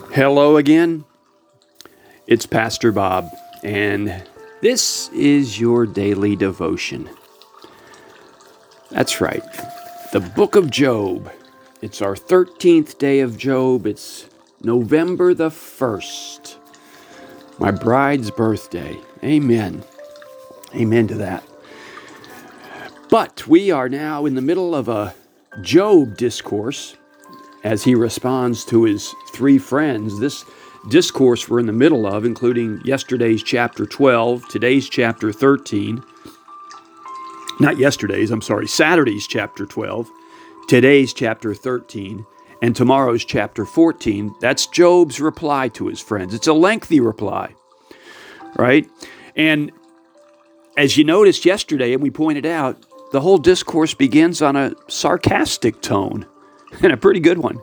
Hello again. It's Pastor Bob, and this is your daily devotion. That's right, the book of Job. It's our 13th day of Job. It's November the 1st, my bride's birthday. Amen. Amen to that. But we are now in the middle of a Job discourse as he responds to his three friends. This discourse we're in the middle of, including yesterday's chapter 12, today's chapter 13. Saturday's chapter 12, today's chapter 13, and tomorrow's chapter 14. That's Job's reply to his friends. It's a lengthy reply, right? And as you noticed yesterday, and we pointed out, the whole discourse begins on a sarcastic tone, and a pretty good one.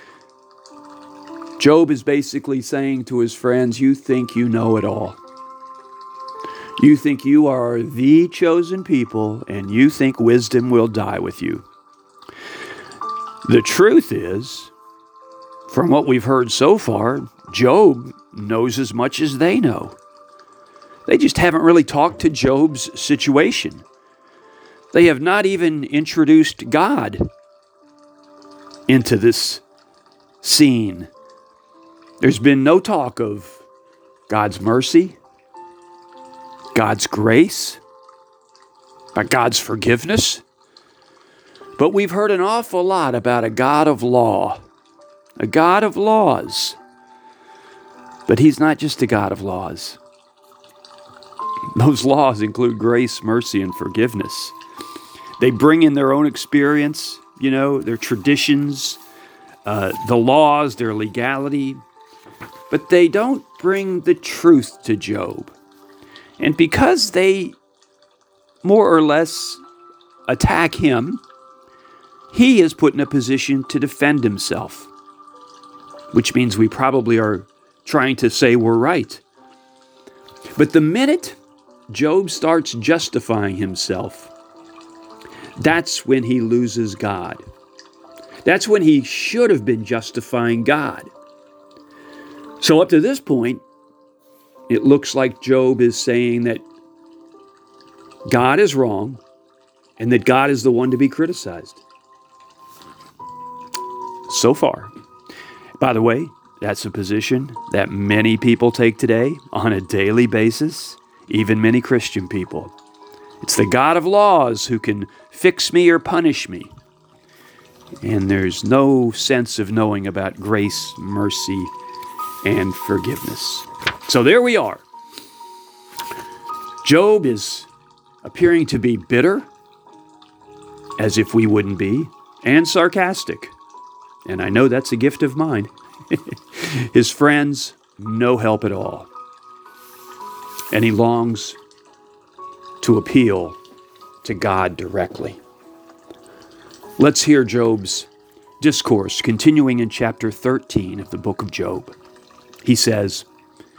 Job is basically saying to his friends, you think you know it all. You think you are the chosen people, and you think wisdom will die with you. The truth is, from what we've heard so far, Job knows as much as they know. They just haven't really talked to Job's situation. They have not even introduced God into this scene. There's been no talk of God's mercy, God's grace, about God's forgiveness. But we've heard an awful lot about a God of law, a God of laws. But he's not just a God of laws. Those laws include grace, mercy, and forgiveness. They bring in their own experience, their traditions, the laws, their legality, but they don't bring the truth to Job. And because they more or less attack him, he is put in a position to defend himself, which means we probably are trying to say we're right. But the minute Job starts justifying himself, that's when he loses God. That's when he should have been justifying God. So up to this point, it looks like Job is saying that God is wrong and that God is the one to be criticized. So far. By the way, that's a position that many people take today on a daily basis, even many Christian people. It's the God of laws who can fix me or punish me. And there's no sense of knowing about grace, mercy, and forgiveness. So there we are. Job is appearing to be bitter, as if we wouldn't be, and sarcastic. And I know that's a gift of mine. His friends, no help at all. And he longs to appeal to God directly. Let's hear Job's discourse, continuing in chapter 13 of the book of Job. He says,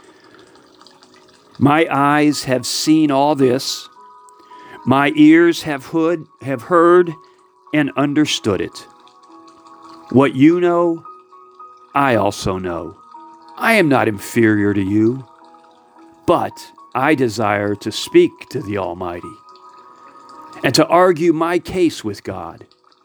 my eyes have seen all this. My ears have heard and understood it. What you know, I also know. I am not inferior to you, but I desire to speak to the Almighty and to argue my case with God.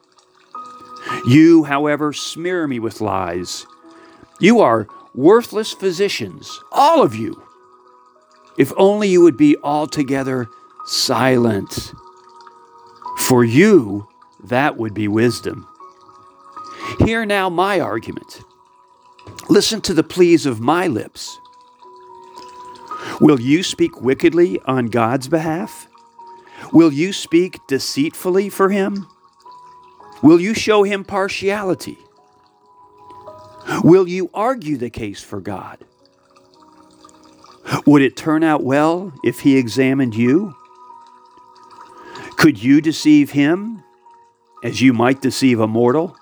You, however, smear me with lies. You are worthless physicians, all of you. If only you would be altogether silent. For you, that would be wisdom. Hear now my argument. Listen to the pleas of my lips. Will you speak wickedly on God's behalf? Will you speak deceitfully for him? Will you show him partiality? Will you argue the case for God? Would it turn out well if he examined you? Could you deceive him as you might deceive a mortal?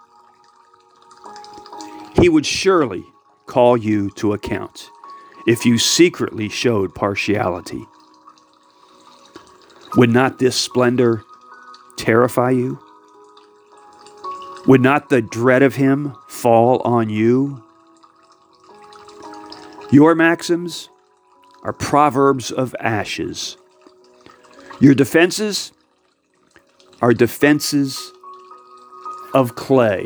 He would surely call you to account if you secretly showed partiality. Would not this splendor terrify you? Would not the dread of him fall on you? Your maxims are proverbs of ashes. Your defenses are defenses of clay.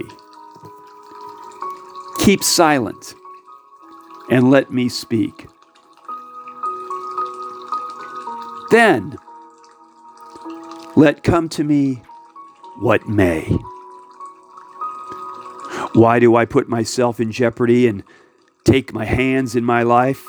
Keep silent and let me speak. Then let come to me what may. Why do I put myself in jeopardy and take my hands in my life?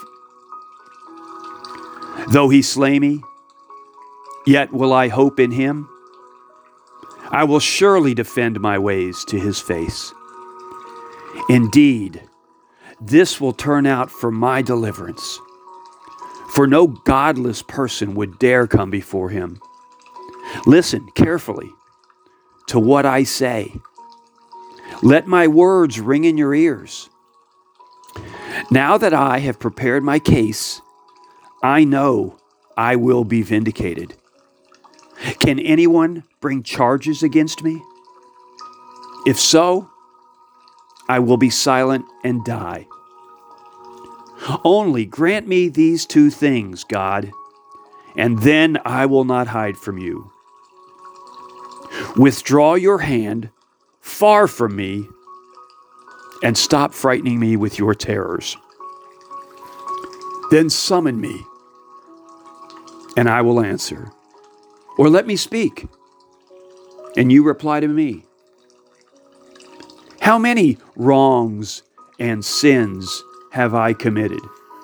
Though he slay me, yet will I hope in him. I will surely defend my ways to his face. Indeed, this will turn out for my deliverance, for no godless person would dare come before him. Listen carefully to what I say. Let my words ring in your ears. Now that I have prepared my case, I know I will be vindicated. Can anyone bring charges against me? If so, I will be silent and die. Only grant me these two things, God, and then I will not hide from you. Withdraw your hand far from me and stop frightening me with your terrors. Then summon me, and I will answer. Or let me speak, and you reply to me. How many wrongs and sins have I committed?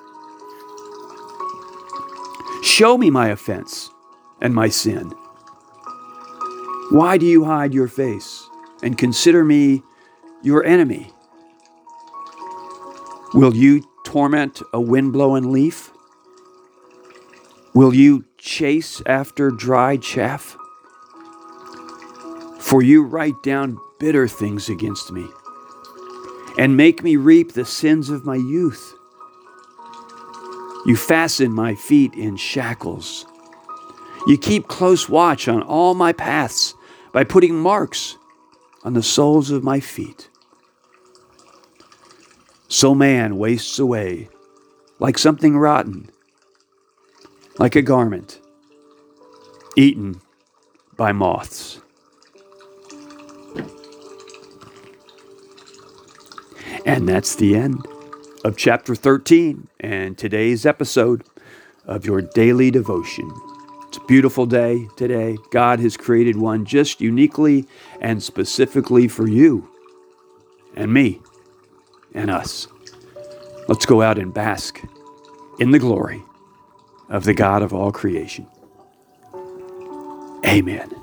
Show me my offense and my sin. Why do you hide your face and consider me your enemy? Will you torment a wind-blown leaf? Will you chase after dry chaff? For you write down bitter things against me and make me reap the sins of my youth. You fasten my feet in shackles. You keep close watch on all my paths by putting marks on the soles of my feet. So man wastes away like something rotten, like a garment eaten by moths. And that's the end of chapter 13 and today's episode of your daily devotion. It's a beautiful day today. God has created one just uniquely and specifically for you and me and us. Let's go out and bask in the glory of the God of all creation. Amen.